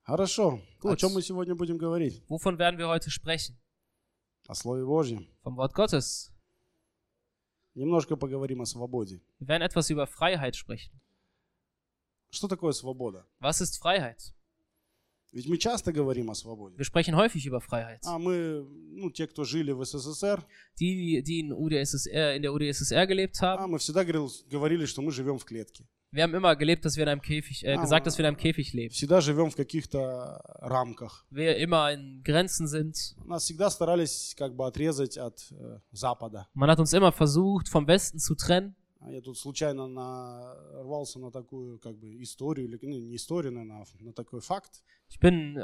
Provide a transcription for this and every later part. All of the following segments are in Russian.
Хорошо. О Gut. чем мы сегодня будем говорить? Wovon werden wir heute sprechen? О Слове Божьем. Vom Wort Gottes. Немножко поговорим о свободе. Wir werden etwas über Freiheit sprechen. Что такое свобода? Was ist Freiheit? Ведь мы часто говорим о свободе. Wir sprechen häufig über Freiheit. А мы, те, кто жили в СССР, Die in der UdSSR gelebt haben, мы всегда говорили, что мы живем в клетке. wir haben immer gelebt, dass wir in einem Käfig, gesagt, dass wir in einem Käfig leben. Всегда живем в каких-то рамках. Wir immer in Grenzen sind. Нас всегда старались как бы отрезать от Запада. Man hat uns immer versucht, vom Westen zu trennen. Я тут случайно нарвался на такую как бы историю, или не историю, наверное, на такой факт, Ich bin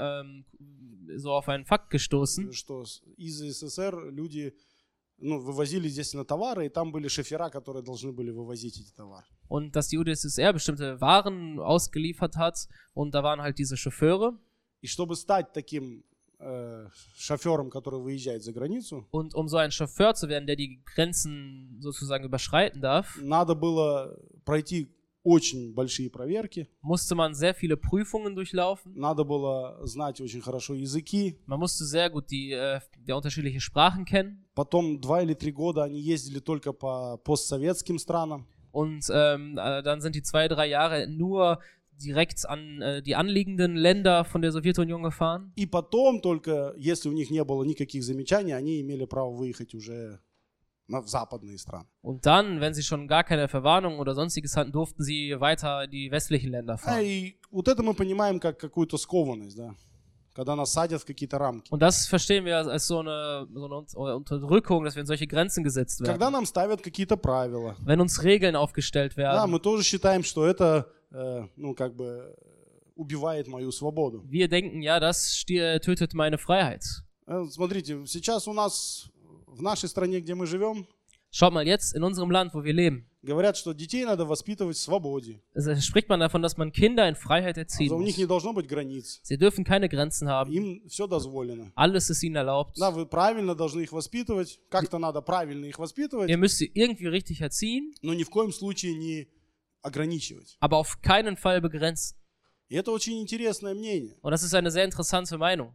so auf einen Fakt gestoßen, что из СССР люди вывозили, естественно, товары, и там были шофера, которые должны были вывозить эти товары. und dass die UdSSR bestimmte Waren ausgeliefert hat und da waren halt diese Chauffeure. И чтобы стать таким шофером, который выезжает за границу, Und um so ein Chauffeur zu werden, der die Grenzen sozusagen überschreiten darf, надо было пройти очень большие проверки, musste man sehr viele Prüfungen durchlaufen. надо было знать очень хорошо языки. Man musste sehr gut die unterschiedlichen Sprachen kennen. Потом 2 или 3 года они ездили только по постсоветским странам. Und dann sind die 2-3 Jahre nur direkt an die anliegenden Länder von der Sowjetunion gefahren. И потом только, если у них не было никаких замечаний, они имели право выехать уже в западные страны. Und dann, wenn sie schon gar keine Verwarnung oder sonstiges hatten, durften sie weiter in die westlichen Länder fahren. И вот это мы понимаем как какую-то скованность, да? Когда нас садят в какие-то рамки. Und das verstehen wir als so eine Unterdrückung, dass wir in solche Grenzen gesetzt werden. Когда нам ставят какие-то правила. Wenn uns Regeln aufgestellt Да, werden. мы тоже считаем, что это, как бы убивает мою свободу. Wir denken, ja, das tötet meine Freiheit. Смотрите, сейчас у нас в нашей стране, где мы живем, Schaut mal, jetzt in unserem Land, wo wir leben, говорят, что детей надо воспитывать в свободе. spricht man davon, dass man Kinder in Freiheit erziehen У них muss. не должно быть границ. Sie dürfen keine Grenzen haben. Им все дозволено. Alles ist ihnen erlaubt. Да, вы правильно должны их воспитывать. Как-то надо правильно их воспитывать, Ihr müsst sie irgendwie richtig erziehen, но ни в коем случае не ограничивать. aber auf keinen Fall begrenzen. И это очень интересное мнение. Und das ist eine sehr interessante Meinung.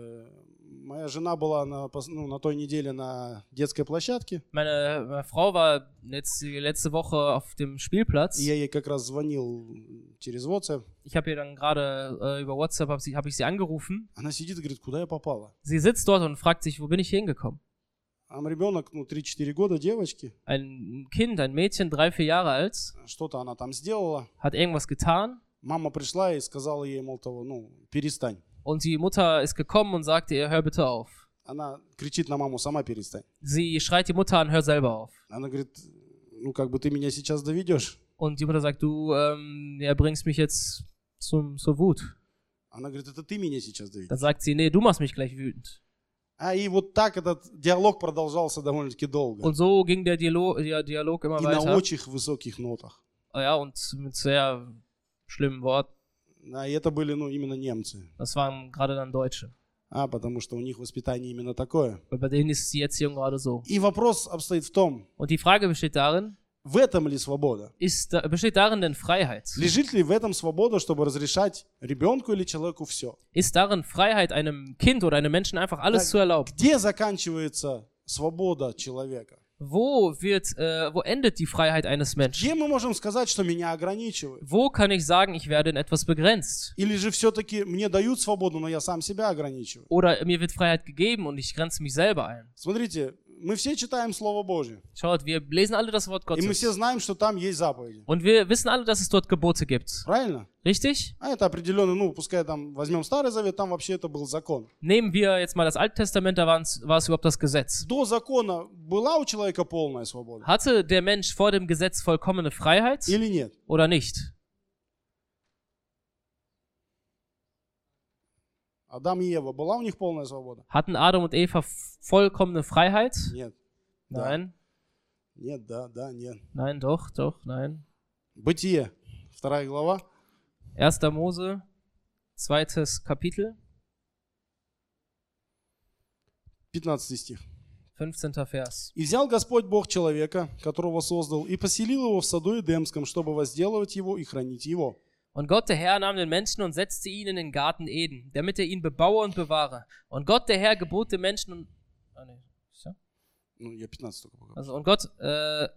Моя жена была на той неделе на детской площадке. Meine Frau war letzte Woche auf dem Spielplatz. И я ей как раз звонил через WhatsApp. Ich habe ihr dann gerade über WhatsApp hab ich sie angerufen. Она сидит и говорит, куда я попала? Sie sitzt dort und fragt sich, wo bin ich hier hingekommen? А ребенок, 3-4 года, девочки. Ein Kind, ein Mädchen, 3-4 Jahre alt, Что-то она там сделала. hat irgendwas getan Мама пришла и сказала ей, мол, перестань. und die Mutter ist gekommen und sagte ihr, hör bitte auf. Она кричит на маму, сама перестань. Sie schreit die Mutter an, hör selber auf. Она говорит, как бы ты меня сейчас доведешь. Und die Mutter sagt, du bringst mich jetzt zur Wut. Она говорит, это ты меня сейчас доведешь. Dann sagt sie, nee, du machst mich gleich wütend. И вот так этот диалог продолжался довольно-таки долго. Und so ging der Dialog immer И на weiter. очень высоких нотах. Ja, und mit sehr schlimmen Worten. И это были, именно немцы. Das waren gerade dann Deutsche. Потому что у них воспитание именно такое. Weil bei denen ist die Erziehung gerade so. И вопрос обстоит в том, Und die Frage besteht darin, в этом ли свобода? besteht darin denn Freiheit? Лежит ли в этом свобода, чтобы разрешать ребенку или человеку все? Ist darin Freiheit, einem Kind oder einem Menschen einfach alles zu erlauben? Где заканчивается свобода человека? Wo endet die Freiheit eines Menschen? Где мы можем сказать, что меня ограничивают? Wo kann ich sagen, ich werde in etwas begrenzt? Или же все-таки мне дают свободу, но я сам себя ограничиваю? Oder mir wird Freiheit gegeben und ich grenze mich selber ein? Смотрите, мы все читаем Слово Божье. Schaut, wir lesen alle das Wort И мы все Gottes. знаем, что там есть заповеди. Und wir wissen alle, dass es dort Gebote gibt. Правильно? Richtig? Это определенно, пускай там возьмем Старый Завет, там вообще это был закон. Nehmen wir jetzt mal das Alte Testament, da war es überhaupt das Gesetz. До закона была у человека полная свобода? Hatte der Mensch vor dem Gesetz vollkommene Freiheit Или нет? oder nicht? Адам и Ева, была у них полная свобода? Hatten Adam und Eva vollkommene Freiheit? Нет. Да. Nein. Нет, да, нет. Nein, doch, nein. Бытие, 2 глава, 1. Mose, 2. Kapitel, 15 стих. 15. Vers. «И взял Господь Бог человека, которого создал, и поселил его в саду Эдемском, чтобы возделывать его и хранить его. Und Gott, der Herr, nahm den Menschen und setzte ihn in den Garten Eden, damit er ihn bebaue und bewahre. Und Gott, der Herr, gebot dem Menschen und... Ну, я 15 только пока. Also, und Gott... Да.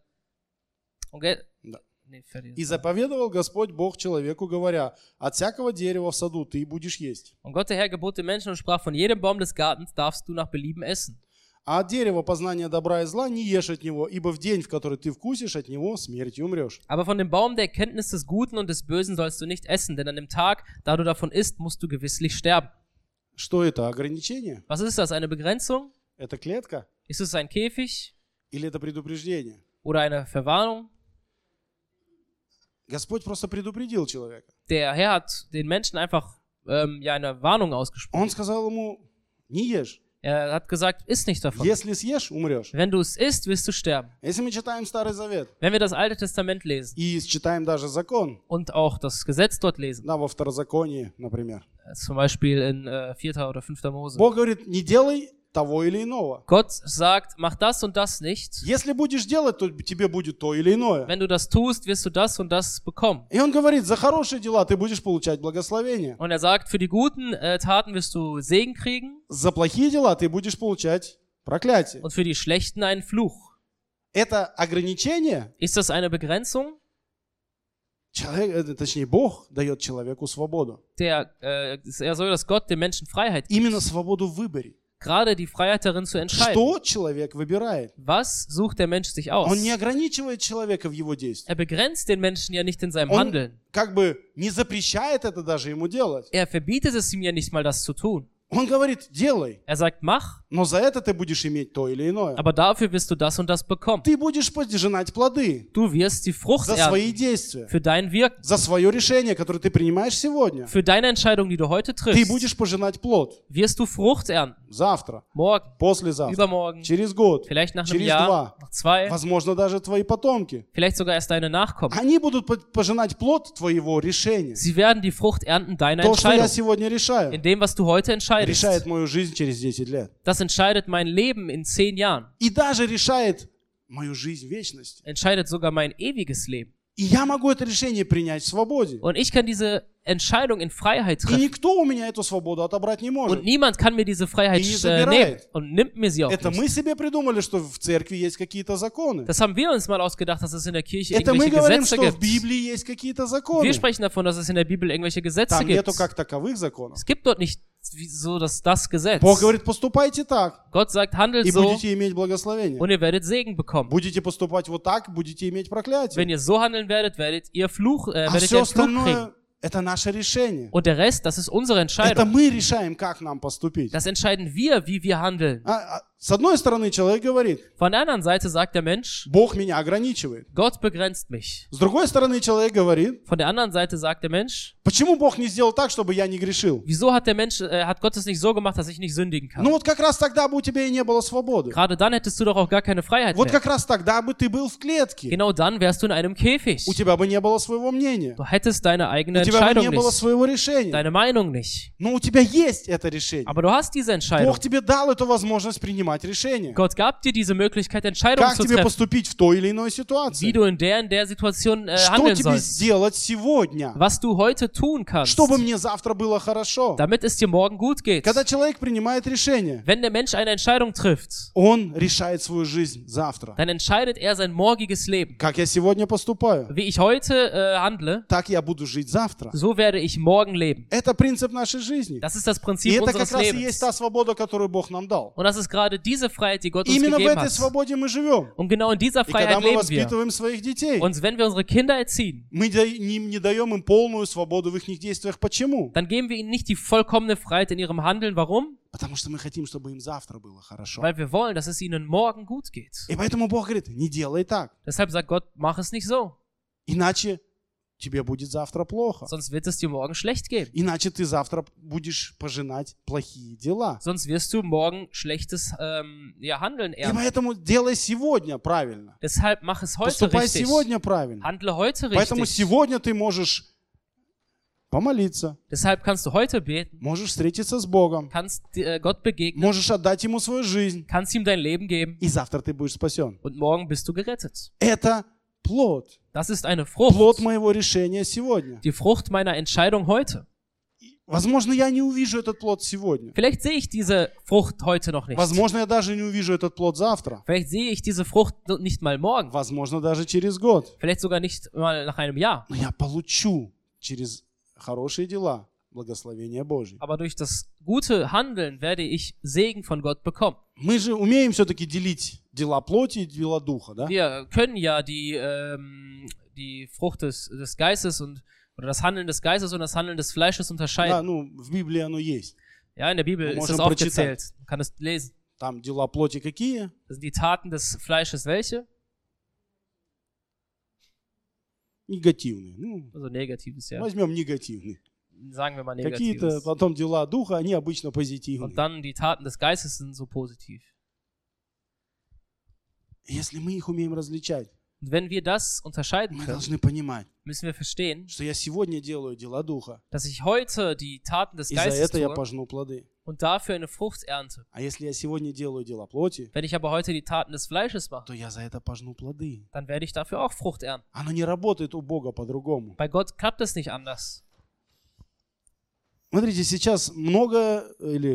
Nee, fertig. «И заповедовал Господь Бог человеку, говоря, от всякого дерева в саду ты будешь есть, Und Gott, der Herr, gebot dem Menschen und sprach, von jedem Baum des Gartens darfst du nach Belieben essen. а от дерева познания добра и зла не ешь от него, ибо в день, в который ты вкусишь от него, смертью умрешь». Aber von dem Baum der Erkenntnis des Guten und des Bösen sollst du nicht essen, denn an dem Tag, da du davon isst, musst du gewisslich sterben. Что это, ограничение? Was ist das, eine Begrenzung? Это клетка? Ist es ein Käfig Или это предупреждение? oder eine Verwarnung? Господь просто предупредил человека. Der Herr hat den Menschen einfach eine Warnung ausgesprochen. Он сказал ему, не ешь. Er hat gesagt, iss nicht davon. Если съешь, умрешь. Wenn du es isst, wirst du sterben. Если мы читаем Старый Завет Wenn wir das Alte Testament lesen и читаем даже закон, und auch das Gesetz dort lesen, да, во Второзаконии, например, zum Beispiel in 4. oder 5. Mose, Бог говорит, не делай того или иного. Gott sagt, mach das und das nicht. Если будешь делать, то тебе будет то или иное. Wenn du das tust, wirst du das und das bekommen. И он говорит, за хорошие дела ты будешь получать благословение. Und er sagt, für die guten Taten wirst du Segen kriegen За плохие дела ты будешь получать проклятие. und für die schlechten einen Fluch. Это ограничение, Ist das eine Begrenzung? точнее, Бог дает человеку свободу. Er soll, dass Gott dem Menschen Freiheit gibt. Именно свободу в выборе. Gerade die Freiheit darin zu entscheiden. Что человек выбирает? Was sucht der Mensch sich aus? Он не ограничивает человека в его действиях. Er begrenzt den Menschen ja nicht in seinem Он Handeln. как бы не запрещает это даже ему делать. Er verbietet es ihm ja nicht mal, das zu tun. Он говорит, делай, Er sagt, mach, но за это ты будешь иметь то или иное. aber dafür wirst du das und das bekommen. Ты будешь пожинать плоды Du wirst die Frucht за свои ernten действия, für dein Wirken, за свое решение, которое ты принимаешь сегодня. für deine Entscheidung, die du heute Ты triffst. будешь пожинать плод Wirst du Frucht ernten. завтра, Morgen, послезавтра, übermorgen, через год, vielleicht nach einem через Jahr, 2, nach 2, возможно, даже твои потомки. vielleicht sogar erst deine Nachkommen. Они будут пожинать плод твоего решения. Sie werden die Frucht ernten deiner То, что я Entscheidung. сегодня решаю, In dem, was du heute entscheidest. решает мою жизнь через 10 лет. Das entscheidet mein Leben in 10 Jahren. И даже решает мою жизнь в вечности. Entscheidet sogar mein ewiges Leben. И я могу это решение принять в свободе. Und ich kann diese Entscheidung in Freiheit И treffen. никто у меня эту свободу отобрать не Und может. niemand kann mir diese Freiheit Die nehmen забирает. und nimmt mir sie auch Это nicht. мы себе придумали, что в церкви есть какие-то законы. Das haben wir uns mal ausgedacht, dass es in der Kirche Это мы irgendwelche говорим, Gesetze что в gibt. Библии есть какие-то Wir законы. sprechen davon, dass es in der Bibel irgendwelche Gesetze Там gibt. нету как таковых законов. Es gibt dort nicht so das Gesetz. Бог говорит, поступайте так, Gott sagt, handelt и so будете иметь благословение. und ihr werdet Segen bekommen. Будете поступать вот так, будете иметь проклятие. Wenn ihr so handeln werdet, werdet ihr А Fluch все kriegen. остальное — это наше решение. Und der Rest, das ist unsere Это Entscheidung. мы решаем, как нам поступить. Das entscheiden wir, wie wir handeln. С одной стороны, человек говорит, Von der anderen Seite sagt der Mensch, Бог меня ограничивает. Gott begrenzt mich. С другой стороны, человек говорит, Von der anderen Seite sagt der Mensch, почему Бог не сделал так, чтобы я не грешил? wieso hat hat Gott es nicht so gemacht, dass ich nicht sündigen kann? Ну вот как раз тогда бы у тебя и не было свободы. Gerade dann hättest du doch auch gar keine Freiheit Вот mehr. как раз тогда бы ты был в клетке. Genau dann wärst du in einem Käfig. У тебя бы не было своего мнения. Du hättest deine eigene У тебя бы Entscheidung не было nicht, своего решения. deine Meinung nicht. Но у тебя есть это решение. Aber du hast diese Entscheidung. Бог тебе дал эту возможность принимать решение. Gott gab dir diese Möglichkeit, Entscheidungen Как zu тебе treffen, поступить в той или иной wie ситуации? du in der Situation Что handeln тебе sollst. сделать сегодня, Was du heute tun kannst, чтобы мне завтра было хорошо? damit es dir morgen gut geht. Когда человек принимает решение, Wenn der Mensch eine Entscheidung trifft, он решает свою жизнь завтра. dann entscheidet er sein morgiges Leben. Как я сегодня поступаю, Wie ich heute handle, так я буду жить завтра. so werde ich morgen leben. Это принцип нашей жизни. Das ist das И Prinzip это unseres как раз и есть Lebens. та свобода, которую Бог нам дал. Und das ist gerade diese Freiheit, die Gott uns Именно в gegeben этой hat. свободе мы живем. Und genau in dieser И когда Freiheit мы leben wir. воспитываем своих детей, Und wenn wir unsere Kinder erziehen, мы не даем им полную свободу в их действиях. Почему? dann geben wir ihnen nicht die vollkommene Freiheit in ihrem Handeln. Warum? Потому что мы хотим, чтобы им завтра было хорошо. Weil wir wollen, dass es ihnen morgen gut geht. И поэтому Бог говорит, не делай так, Deshalb sagt Gott, mach es nicht so. иначе тебе будет завтра плохо. Sonst wird es dir morgen schlecht gehen. Иначе ты завтра будешь пожинать плохие дела. Sonst wirst du morgen schlechtes Handeln И ernten. поэтому делай сегодня правильно. Deshalb mach es heute Поступай richtig. сегодня правильно. Handle heute Поэтому richtig. сегодня ты можешь помолиться, Deshalb kannst du heute beten, можешь встретиться с Богом, kannst Gott begegnen, можешь отдать Ему свою жизнь, kannst ihm dein Leben geben и завтра ты будешь спасен. und morgen bist du gerettet. Это плод. Das ist eine Плод Frucht. моего решения сегодня. Die Frucht meiner Entscheidung heute. Возможно, я не увижу этот плод сегодня. Vielleicht sehe ich diese Frucht heute noch nicht. Возможно, я даже не увижу этот плод завтра. Vielleicht sehe ich diese Frucht nicht mal morgen. Возможно, даже через год. Vielleicht sogar nicht mal nach einem Jahr. Но я получу через хорошие дела благословение Божье. Aber durch das gute Handeln werde ich Segen von Gott bekommen. Мы же умеем все-таки делить дела плоти и дела духа, да? Wir können ja die Frucht des Geistes oder das Handeln des Geistes und das Handeln des Fleisches Да, unterscheiden. ну, в Библии оно есть. Ja, in der Bibel Wir ist müssen das aufgezählt. Man kann es lesen. Там дела плоти какие? Das sind die Taten des Fleisches welche? Негативные. Ну, Also Negatives, ja. возьмем негативные. Sagen wir mal Какие-то Negatives. потом дела духа, они обычно Und позитивные. dann die Taten des Geistes sind so positiv. Если мы их умеем различать, Und wenn wir das unterscheiden мы können, должны понимать, müssen wir verstehen, что я сегодня делаю дела духа, dass ich heute die Taten des и за Geistes это я tue пожну плоды. und dafür eine Frucht ernte. А если я сегодня делаю дела плоти, Wenn ich aber heute die Taten des Fleisches mache, то я за это пожну плоды. dann werde ich dafür auch Frucht ernten. Оно не работает у Бога по-другому. Bei Gott klappt es nicht anders. Смотрите, сейчас много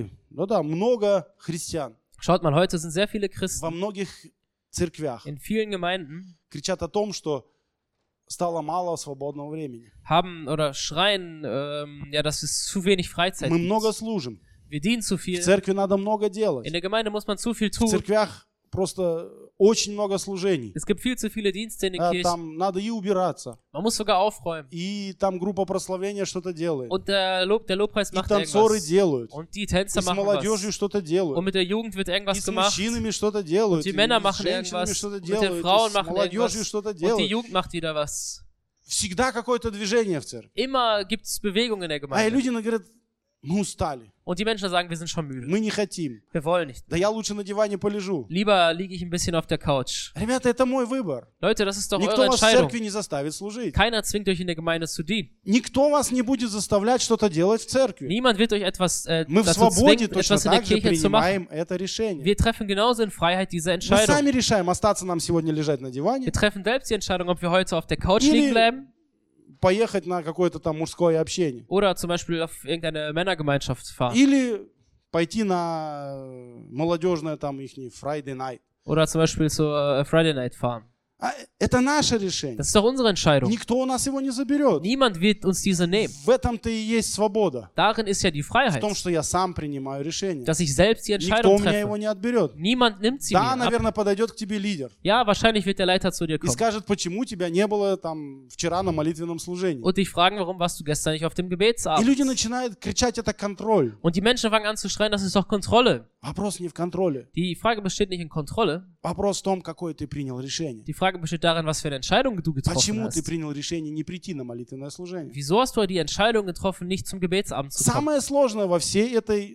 христиан Schaut mal, heute sind sehr viele во Christen многих церквях in vielen Gemeinden кричат о том, что стало мало свободного времени. haben oder schreien, ja, dass es zu wenig Freizeit Мы много gibt. служим. Wir dienen zu В viel. церкви надо много делать. In der Gemeinde muss man zu viel В tun. церквях просто очень много служений. Es gibt viel zu viele Dienste in den Kirchen. Там надо и убираться, Man muss sogar aufräumen. и там группа прославления что-то делает, Und der Lobpreis и macht танцоры irgendwas. делают, Und die и Tänzer с machen молодежью was. что-то Und делают, mit der Jugend wird и irgendwas с gemacht. мужчинами что-то делают, Und die и Männer с machen женщинами irgendwas. что-то Und mit den делают, Frauen и с machen молодежью irgendwas. что-то Und die делают. Jugend macht wieder was. Всегда какое-то движение в церкви. Immer gibt es Bewegung in der А Gemeinde. люди говорят, мы устали, Und die Menschen sagen, wir sind schon müde. мы не хотим. Wir wollen nicht. Да я лучше на диване полежу. Lieber liege ich ein bisschen auf der Couch. Rебята, это мой выбор. Leute, das ist doch Никто eure вас в Entscheidung. церкви не заставит служить. Keiner zwingt euch in der Gemeinde zu dienen. Никто вас не будет заставлять что-то делать в церкви. Niemand wird euch etwas Мы в dazu свободе zwingen, точно etwas in der так же Kirche zu machen. принимаем это решение. Wir treffen genauso in Freiheit diese Мы Entscheidung. сами решаем, остаться нам сегодня лежать на диване, Wir treffen selbst die Entscheidung, ob wir heute auf der Couch Или- liegen bleiben поехать на какое-то там мужское общение. oder zum Beispiel auf irgendeine Männergemeinschaft fahren. Или пойти на молодежное там их Friday night. Oder zum Beispiel zur Friday Night fahren. Это наше решение. Das ist doch unsere Entscheidung. Никто у нас его не заберет. Niemand wird uns diese nehmen. В этом-то и есть свобода. Darin ist ja die В Freiheit, том, что я сам принимаю решение. dass ich selbst die Никто Entscheidung у меня его treffe. не отберет. Niemand nimmt sie mir Да, ab. наверное, подойдет к тебе лидер Ja, wahrscheinlich wird der Leiter zu dir и kommen скажет, почему тебя не было там вчера на молитвенном служении. und dich fragen, warum warst du gestern nicht auf dem И Gebetsabend? люди начинают кричать, это контроль. Und die Menschen fangen an zu schreien, das ist doch Kontrolle. Вопрос не в контроле. Die Frage besteht nicht in Kontrolle. Вопрос в том, какое ты принял решение. Die Frage besteht darin, was für eine Entscheidung du getroffen Почему ты hast. принял решение не прийти на молитвенное служение? Wieso hast du die Entscheidung getroffen, nicht zum Gebetsabend zu kommen? Самое сложное во всей этой,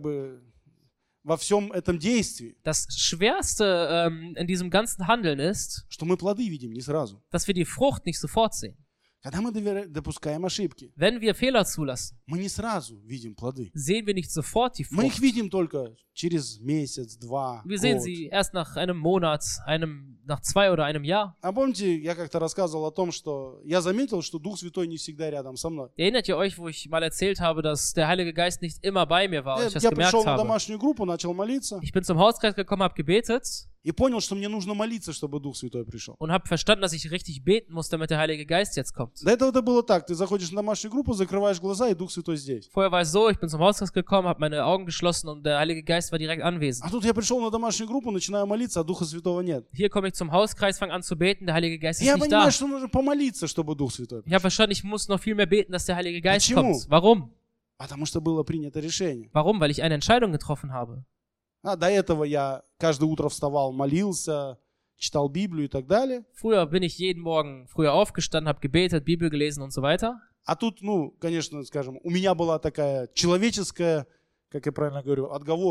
во всем этом действии, Das Schwerste in diesem ganzen Handeln ist, что мы плоды видим не сразу. dass wir die Frucht nicht sofort sehen. Когда мы допускаем ошибки, Wenn wir Fehler zulassen, мы не сразу видим плоды. sehen wir nicht sofort die Мы их Frucht. видим только через месяц, два, Wir sehen год. sie erst nach einem Monat, nach 2 oder einem Jahr. А помните, я как-то рассказывал о том, что я заметил, что Дух Святой не всегда рядом со мной. Erinnert ihr euch, wo ich mal erzählt habe, dass der Heilige Geist nicht immer bei mir war und ich das Я gemerkt пришел на habe? домашнюю группу, начал молиться Ich bin zum Hauskreis gekommen, habe gebetet и понял, что мне нужно молиться, чтобы Дух Святой пришел. und habe verstanden, dass ich richtig beten muss, damit der Heilige Geist jetzt kommt. До этого это было так, ты заходишь на домашнюю группу, закрываешь глаза, и Дух Святой здесь. Vorher war es so, ich bin zum Hauskreis gekommen, habe meine Augen geschlossen und der Heilige Geist war direkt anwesend. А тут я пришел на домашнюю группу, начинаю молиться, а Духа Святого нет. Hier komme ich zum Hauskreis, fange an zu beten, der Heilige Geist ist Я nicht da. понимаю, что нужно помолиться, чтобы Дух Святой Ich habe verstanden, ich muss noch viel mehr beten, dass der Heilige Geist Почему? kommt. Warum? Потому что было принято решение. Warum? Weil ich eine Entscheidung getroffen habe. До этого я каждое утро вставал, молился, читал Библию и так далее. Früher bin ich jeden Morgen früher aufgestanden, habe gebetet, Bibel gelesen und so weiter. А тут, конечно, скажем, у меня была такая человеческая, как я правильно говорю, отговорка.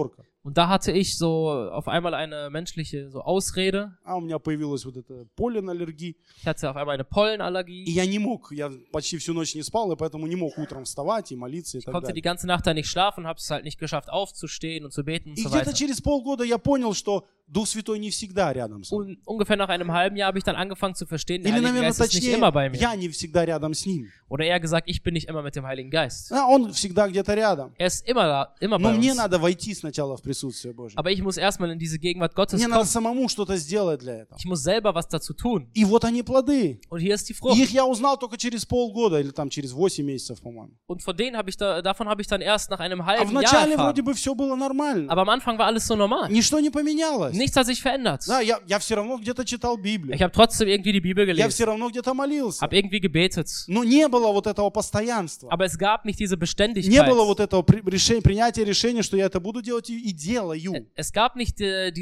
Und da hatte ich so auf einmal eine menschliche so Ausrede. У меня появилась вот эта полленаллергия. Ich hatte auf einmal eine И Pollenallergie. я не мог, я почти всю ночь не спал, и поэтому не мог утром вставать и молиться и Ich так konnte die далее. ganze Nacht da nicht schlafen, habe es halt nicht geschafft, aufzustehen und zu beten und И so где-то weiter. через полгода я понял, что Дух Святой не всегда рядом со мной. Und ungefähr nach einem halben Jahr habe ich dann angefangen zu verstehen, der Или, Heilige наверное, Geist ist nicht точнее, immer bei mir. я не всегда рядом с Ним. Oder eher gesagt, ich bin nicht immer mit dem Heiligen Geist. Он всегда где-то рядом. Er ist immer da, immer Но bei мне uns. надо войти сначала в присутствие Божье. Aber ich muss erstmal in diese Gegenwart Gottes Мне надо kommen. самому что-то сделать для этого. Ich muss selber was dazu tun. И вот они плоды. Und hier ist die И Frucht. их я узнал только через полгода или там через 8 месяцев, по-моему. Und von denen davon habe ich dann erst nach einem А halben Jahr вначале вроде erfahren. бы все было нормально. Aber am Anfang war alles so normal. Ничто не поменялось. Nichts hat sich verändert. Да, я все равно где-то читал Библию. Ich habe trotzdem irgendwie die Bibel Я gelesen, все равно где-то молился. habe irgendwie gebetet. Но не было вот этого постоянства. Aber es gab nicht diese Не Beständigkeit. было вот этого принятия решения, что я это буду делать и делаю. Es gab nicht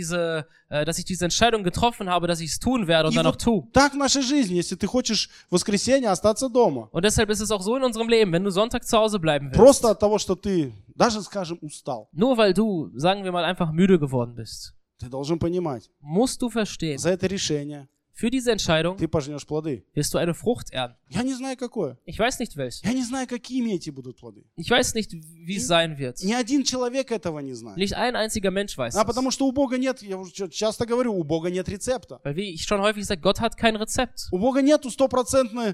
dass ich diese Entscheidung getroffen habe, dass ich es tun werde und И dann auch вот tue. так в нашей жизни, если ты хочешь в воскресенье остаться дома. Und deshalb ist es auch so in unserem Leben, wenn du Sonntag zu Hause bleiben willst. Просто от того, что ты, даже скажем, устал. Nur weil du, sagen wir mal, einfach müde geworden bist, Ты должен понимать, musst du verstehen, за это решение für diese Entscheidung ты пожнешь плоды. wirst du eine Frucht ernten. Я не знаю, какое. Ich weiß nicht welche. Я не знаю, какими эти будут плоды. Ich weiß nicht, wie es sein wird. Ни один человек этого не знает. Nicht ein einziger Mensch weiß А es. потому что у Бога нет, я уже часто говорю, у Бога нет рецепта. Weil wie ich schon häufig sage, Gott hat kein Rezept. У Бога нету стопроцентной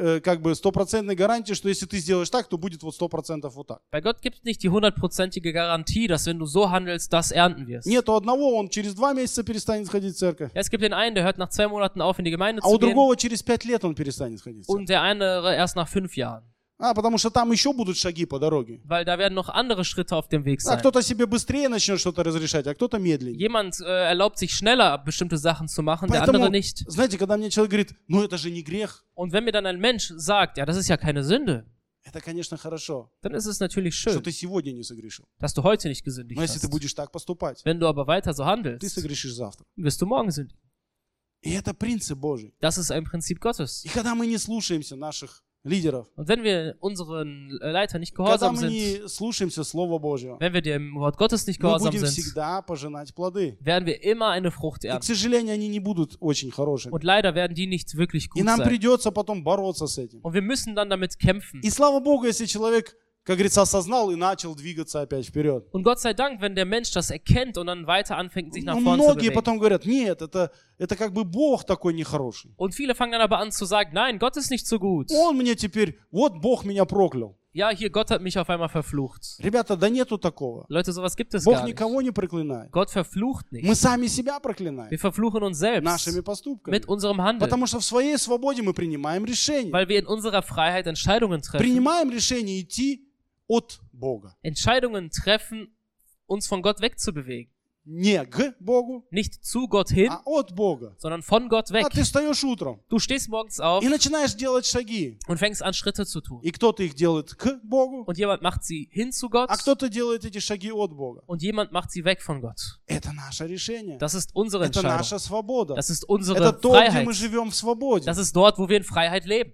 гарантии, что если ты сделаешь так, то будет вот 100% вот так. Bei Gott gibt es nicht die 100%ige Garantie, dass wenn du so handelst, das ernten wirst. Нету одного, он через 2 месяца перестанет ходить в церковь, Ja, es gibt den einen, der hört nach 2 Monaten auf, in die Gemeinde а у zu gehen, другого через 5 лет он перестанет ходить в церковь. und der andere erst nach 5 Jahren. Потому что там еще будут шаги по дороге. Weil da werden noch andere Schritte auf dem Weg sein. Кто-то себе быстрее начнет что-то разрешать, а кто-то медленнее. Jemand erlaubt sich schneller, bestimmte Sachen zu machen, der andere Поэтому, nicht. знаете, когда мне человек говорит, ну это же не грех, Und wenn mir dann ein Mensch sagt, ja, das ist ja keine Sünde, это, конечно, хорошо, dann ist es natürlich что schön, ты сегодня не согрешил. dass du heute nicht gesündigt Но если ты hast. будешь так поступать, Wenn du aber weiter so ты handelst, согрешишь завтра. wirst du morgen sündigen. И это принцип Божий. Das ist ein Prinzip Gottes. И когда мы не слушаемся наших лидеров, Und wenn wir unseren Leiter nicht когда gehorsam мы sind, не слушаемся Слова Божьего, wenn wir dem Wort Gottes nicht мы gehorsam будем sind, всегда пожинать плоды. werden wir immer eine Frucht И, к ernten. сожалению, они не будут очень хорошими. Und leider werden die nicht wirklich И gut нам sein. придется потом бороться с этим. Und wir müssen dann damit kämpfen. И слава Богу, если человек, как говорится, осознал и начал двигаться опять вперед. Und Gott sei Dank, wenn der Mensch das erkennt und dann weiter anfängt, sich nach Но vorne zu многие bewegen. потом говорят, нет, это как бы Бог такой нехороший. Und viele fangen dann aber an zu sagen, nein, Gott ist nicht so gut. Он мне теперь, вот Bог меня проклял. Ja, hier, Gott hat mich auf einmal verflucht. Ребята, да нету такого. Leute, sowas gibt es Бог gar nicht. никого не проклинает. Gott verflucht nicht. Мы сами себя проклинаем Wir verfluchen uns selbst нашими поступками. mit unserem Handeln, Потому что в своей свободе мы принимаем решение. weil wir in unserer Freiheit Entscheidungen treffen. Принимаем решение идти от Бога. Entscheidungen treffen, uns von Gott wegzubewegen. Не к Богу, Nicht zu Gott hin, а от Бога. sondern von Gott weg. А ты встаешь утром Du stehst morgens auf и начинаешь делать шаги. und fängst an, Schritte zu tun. И кто-то их делает к Богу, Und jemand macht sie hin zu Gott а кто-то делает эти шаги от Бога. und jemand macht sie weg von Gott. Это наше решение. Das ist unsere Это Entscheidung. наша свобода. Das ist Это unsere то, где мы Freiheit. живем в свободе. Das ist dort, wo wir in Freiheit leben.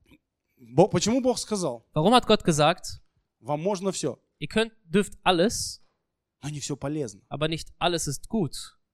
Почему Бог сказал, Warum hat Gott gesagt, вам можно все, ihr dürft alles, но не все полезно. aber nicht alles ist gut?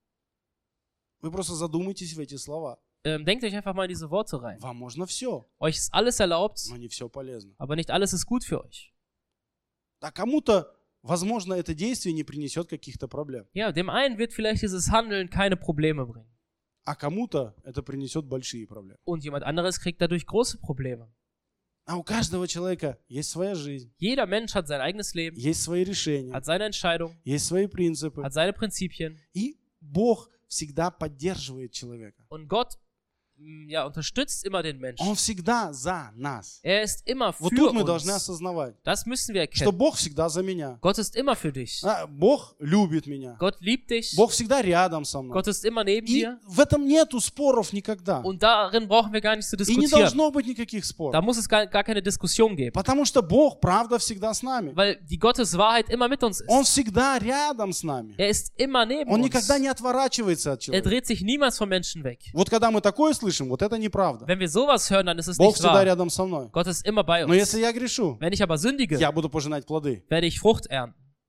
Вы просто задумайтесь в эти слова. Denkt euch einfach mal in diese Worte rein. Вам можно все, Euch ist alles erlaubt, но не все полезно. aber nicht alles ist gut für euch. А кому-то, возможно, это действие не принесет каких-то проблем. Ja, dem einen wird vielleicht dieses Handeln keine Probleme bringen. А кому-то это принесет большие проблемы. Und jemand anderes kriegt dadurch große Probleme. А у каждого человека есть своя жизнь, Jeder Mensch hat sein eigenes Leben, есть свои решения, hat seine Entscheidung, есть свои принципы. hat seine Prinzipien. И Бог всегда поддерживает человека. Und Gott ja, unterstützt immer den Menschen. Он всегда за нас. Er ist immer Вот für тут мы должны uns. осознавать, Das müssen wir что erkennen. Бог всегда за меня. Gott ist immer für dich. Бог любит меня. Gott liebt dich. Бог всегда рядом со мной. Gott ist immer neben И dir. в этом нету споров никогда. Und darin brauchen wir gar nicht zu И не diskutieren. должно быть никаких Da споров. muss es gar keine Diskussion geben. Потому что Бог, правда, всегда с нами. Weil die Gotteswahrheit immer mit uns Он ist. всегда рядом с нами. Er ist immer neben Он uns. никогда не отворачивается от Er человека. dreht sich niemals vom Menschen weg. Вот когда мы такое слышим, вот это неправда. Wenn wir sowas hören, dann ist es Бог nicht всегда wahr. рядом со мной. Gott ist immer bei Но uns. если я грешу, Wenn ich aber sündige, я буду пожинать плоды. werde ich Frucht ernten.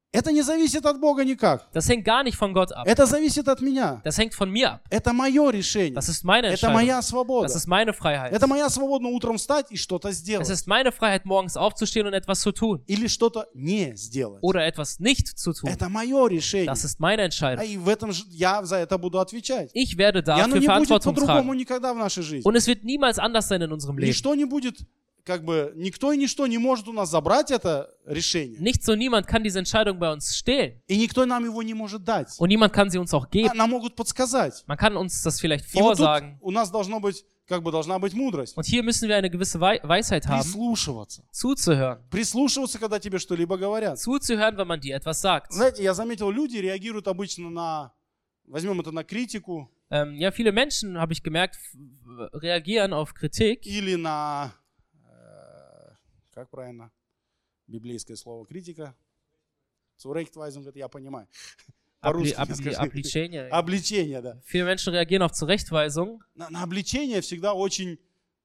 Это не зависит от Бога никак. Das hängt gar nicht von Gott ab. Это зависит от меня. Das hängt von mir ab. Это мое решение. Das ist meine Это Entscheidung. моя свобода. Das ist meine Freiheit. Это моя свобода утром встать и что-то Es сделать. ist meine Freiheit, morgens aufzustehen und etwas zu tun. Или что-то не сделать. Oder etwas nicht zu tun. Это мое решение. Das ist meine А Entscheidung. и в этом я за это буду отвечать. Ich werde И оно dafür не будет Verantwortung по-другому tragen. никогда в нашей жизни. Und es wird niemals anders sein in unserem Leben. Ничто не будет, как бы, никто и ничто не может у нас забрать это решение. Nichts und niemand kann diese Entscheidung bei uns stehlen. И никто нам его не может дать. Und niemand kann sie uns auch geben. Нам могут подсказать. Man kann uns das vielleicht И вот тут vorsagen. у нас должна быть мудрость. Und hier müssen wir eine gewisse Weisheit haben, Прислушиваться. zuzuhören. Прислушиваться, когда тебе что-либо говорят. Zuzuhören, wenn man dir etwas sagt. Знаете, я заметил, люди реагируют обычно на, возьмем это на критику, Ja, viele Menschen, habe ich gemerkt, reagieren auf Kritik или на, как правильно, библейское слово критика, Zurechtweisung, это я понимаю. По-русски скажи. Обличение. Обличение, да. Viele Menschen reagieren auf Zurechtweisung. На обличение всегда очень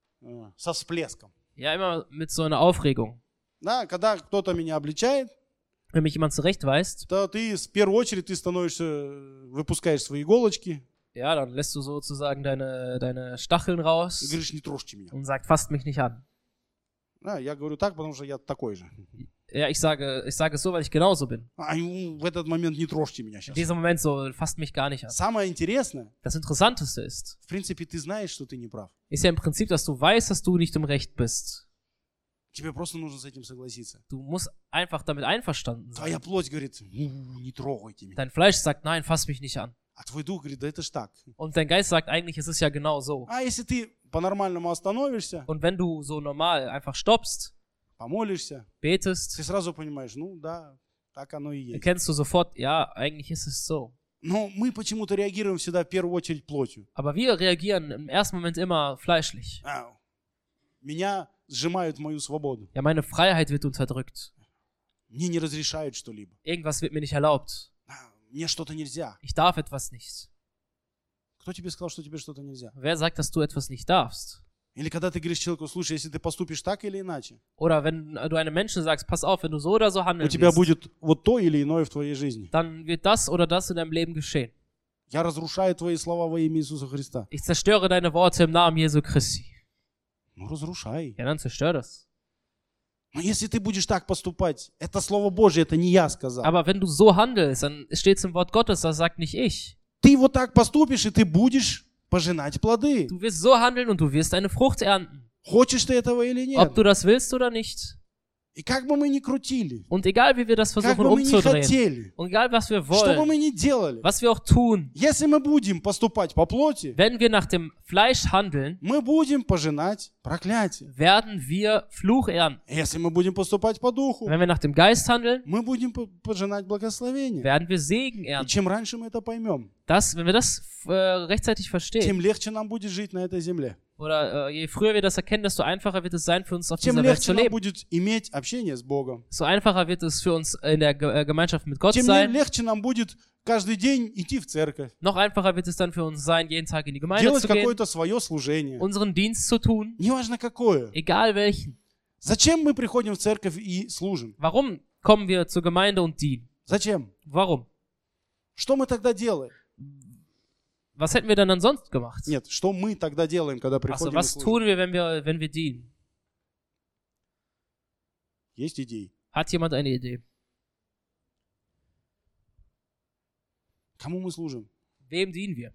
со всплеском. Ja, immer mit so einer Aufregung. Да, когда кто-то меня обличает, Wenn mich jemand zurechtweist, то ты в первую очередь ты становишься, выпускаешь свои иголочки ja, dann lässt du sozusagen deine Stacheln и raus говоришь, не трожьте меня. und sagt, fasst mich nicht an. Да, я говорю так, потому что я такой же. Ja, ich sage es so, weil ich genauso bin. В этот момент не трожьте меня In сейчас. diesem Moment so, fasst mich gar nicht an. Самое интересное, Das Interessanteste ist, в принципе, ты знаешь, что ты не прав. ist ja im Prinzip, dass du weißt, dass du nicht im Recht bist. Тебе просто нужно с этим согласиться. Du musst einfach damit einverstanden sein. Твоя плоть говорит, не трогайте меня. Dein Fleisch sagt, nein, fass mich nicht an. А твой дух говорит, да это ж так. Und dein Geist sagt, eigentlich ist es ja genau so. А если ты по-нормальному остановишься, Und wenn du so normal einfach stoppst, помолишься, betest, ты сразу понимаешь, ну да, так оно и есть. erkennst du sofort, ja, eigentlich ist es so. Но мы почему-то реагируем всегда в первую очередь плотью. Aber wir reagieren im ersten Moment immer fleischlich. Меня сжимают мою свободу. Ja, meine Freiheit wird unterdrückt. Мне не разрешают что-либо. Irgendwas wird mir nicht erlaubt. Мне что-то нельзя. Ich darf etwas nicht. Кто тебе сказал, что тебе что-то нельзя? Wer sagt, dass du etwas nicht darfst? Или когда ты говоришь человеку, слушай, если ты поступишь так или иначе, Oder wenn du einem Menschen sagst, pass auf, wenn du so oder so у handeln тебя wirst, будет вот то или иное в твоей жизни. dann wird das oder das in deinem Leben geschehen. Я разрушаю твои слова во имя Иисуса Христа. Ich zerstöre deine Worte im Namen Jesu Christi. Ну, разрушай. Ja, dann zerstör das. Но если ты будешь так поступать, это Слово Божье, это не я сказал. Aber wenn du so handelst, dann steht es im Wort Gottes, das sagt nicht ich. Ты вот так поступишь, и ты будешь пожинать плоды. Du wirst so handeln und du wirst eine Frucht ernten. Хочешь ты этого или нет? Ob du das willst oder nicht. И как бы мы ни крутили, Und egal wie wir das как versuchen бы мы ни umzudrehen, хотели, und egal was wir что бы wollen, мы ни делали, was wir auch tun, если мы будем поступать по плоти, wenn wir nach dem Fleisch handeln, мы будем пожинать проклятие. werden wir Fluch ernten. Если мы будем поступать по духу, Wenn wir nach dem Geist handeln, мы будем pожинать благословение. werden wir Segen И ernten. чем раньше мы это поймем, Wenn wir das rechtzeitig verstehen, тем легче нам будет жить на этой земле. oder je früher wir das erkennen, desto einfacher wird es sein, für uns auf Тем dieser Welt zu легче нам leben. будет иметь общение с Богом. Desto einfacher wird es für uns in der Gemeinschaft mit Gott Тем sein. легче нам будет каждый день идти в церковь, Noch einfacher wird es dann für uns sein, jeden Tag in die Gemeinde делать zu gehen, какое-то свое служение. unseren Dienst zu tun, Неважно какое. egal welchen. Зачем мы приходим в церковь и служим? Warum kommen wir zur Gemeinde und dienen? Зачем? Warum? Что мы тогда делаем? Was hätten wir dann sonst gemacht? Нет, что мы тогда делаем, когда Also, приходим и was служим? tun wir, wenn wir dienen? Есть идеи. Hat jemand eine Idee? Кому мы служим? Wem dienen wir?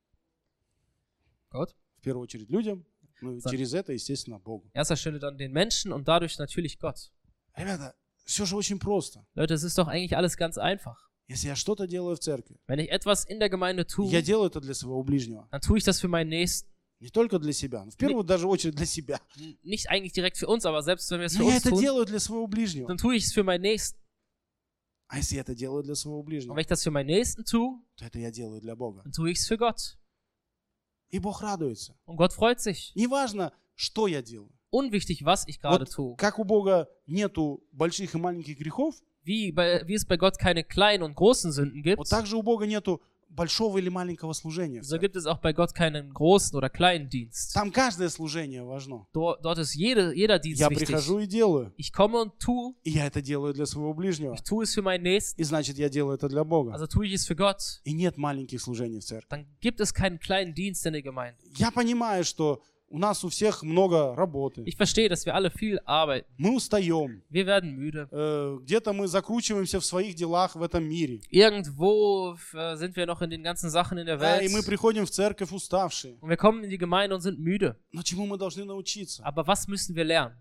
Gott? В первую очередь людям, ну и За- через это, естественно, Богу. Erster Stelle dann den Menschen und dadurch natürlich Gott. Ребята, все же очень просто. Leute, es ist doch eigentlich alles ganz einfach. Если я что-то делаю в церкви, Wenn ich etwas in der Gemeinde tue, я делаю это для своего ближнего. dann tue ich das für meinen Nächsten. Не только для себя, но в первую даже очередь для себя. Nicht eigentlich direkt für uns, aber selbst wenn wir es für Но я uns это tun, делаю для своего ближнего. dann tue ich es für meinen Nächsten. А если я это делаю для своего Und ближнего, wenn ich das für meinen Nächsten tue, то это я делаю для Бога. dann tue ich es für Gott. И Бог радуется. Und Gott freut sich. Неважно, что я делаю. Unwichtig, was ich gerade Вот tue. как у Бога нету больших и маленьких грехов, Wie es bei Gott keine kleinen und großen Sünden gibt, вот так же у Бога нету большого или маленького служения. в So церкви. gibt es auch bei Gott keinen großen oder kleinen Dienst. Там каждое служение важно. Dort ist jeder Dienst Я wichtig. прихожу и делаю. Ich komme und tue. И я это делаю для своего ближнего. Ich tue es für meinen Nächsten. И значит, я делаю это для Бога. Also tue ich es für Gott. И нет маленьких служений в церкви. Dann gibt es keinen kleinen Dienst in der Gemeinde. Я понимаю, что у нас у всех много работы. Ich verstehe, dass wir alle viel arbeiten. Мы устаем. Wir werden müde. Где-то мы закручиваемся в своих делах в этом мире. Irgendwo sind wir noch in den ganzen Sachen in der И мы Welt. приходим в церковь уставшие. Und wir kommen in die Gemeinde und sind müde. Но чему мы должны научиться? Aber was müssen wir lernen?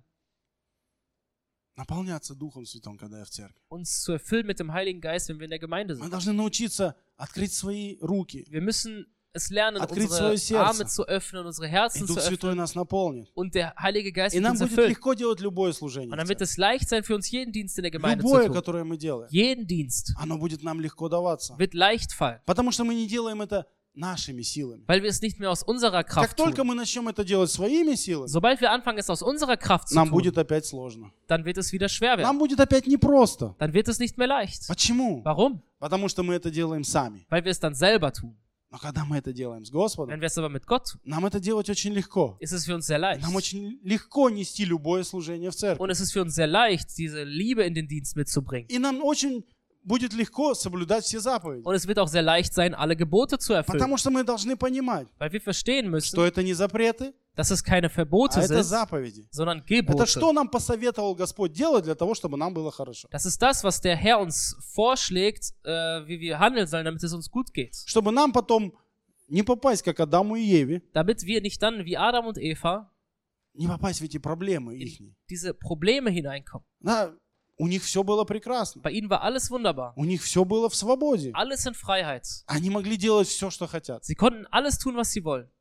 Наполняться Духом Святым, когда я в церкви. Uns zu erfüllen mit dem Heiligen Geist, wenn wir in der Gemeinde Мы sind. должны научиться открыть свои руки. Wir müssen es lernen, Открыть unsere свое сердце. Arme zu öffnen, unsere И Herzen zu Дух Святой öffnen. нас наполнит. Und der Heilige Geist И wird нам uns будет erfüllen. легко делать любое служение. Und в dann wird церкви. es leicht sein für uns, jeden Dienst in der Gemeinde zu Любое, tun. которое мы делаем, Jeden Dienst оно будет нам легко даваться. wird leicht fallen, Потому что мы не делаем это нашими силами. weil wir es nicht mehr aus unserer Как Kraft только tun. мы начнем это делать своими силами, Sobald wir anfangen, es aus unserer Kraft zu нам tun, будет опять сложно. dann wird es wieder schwer werden. Нам будет опять непросто. Dann wird es nicht mehr leicht. Почему? Warum? Потому что мы это делаем сами. Weil wir es dann selber tun. Но когда мы это делаем с Господом, Wenn wir es aber mit Gott tun, нам это делать очень легко. ist es für uns sehr leicht. Нам очень легко нести любое служение в церкви. Und es ist für uns sehr leicht, diese Liebe in den Dienst mitzubringen. И нам очень будет легко соблюдать все заповеди. Und es wird auch sehr leicht sein, alle Gebote zu erfüllen. Потому что мы должны понимать, Weil wir verstehen müssen, что это не запреты, dass es keine а Verbote это sind, заповеди. sondern Это Gebote. что нам посоветовал Господь делать для того, чтобы нам было хорошо. Das ist das, was der Herr uns vorschlägt, wie wir handeln sollen, damit es uns gut geht. Чтобы нам потом не попасть, как Адаму и Еве, Damit wir nicht dann wie Adam und Eva не попасть в эти проблемы in их. diese Probleme hineinkommen. Да, у них все было прекрасно. Bei ihnen war alles wunderbar. У них все было в свободе. Alles in Freiheit. Они могли делать все, что хотят. Sie konnten alles tun, was sie wollen.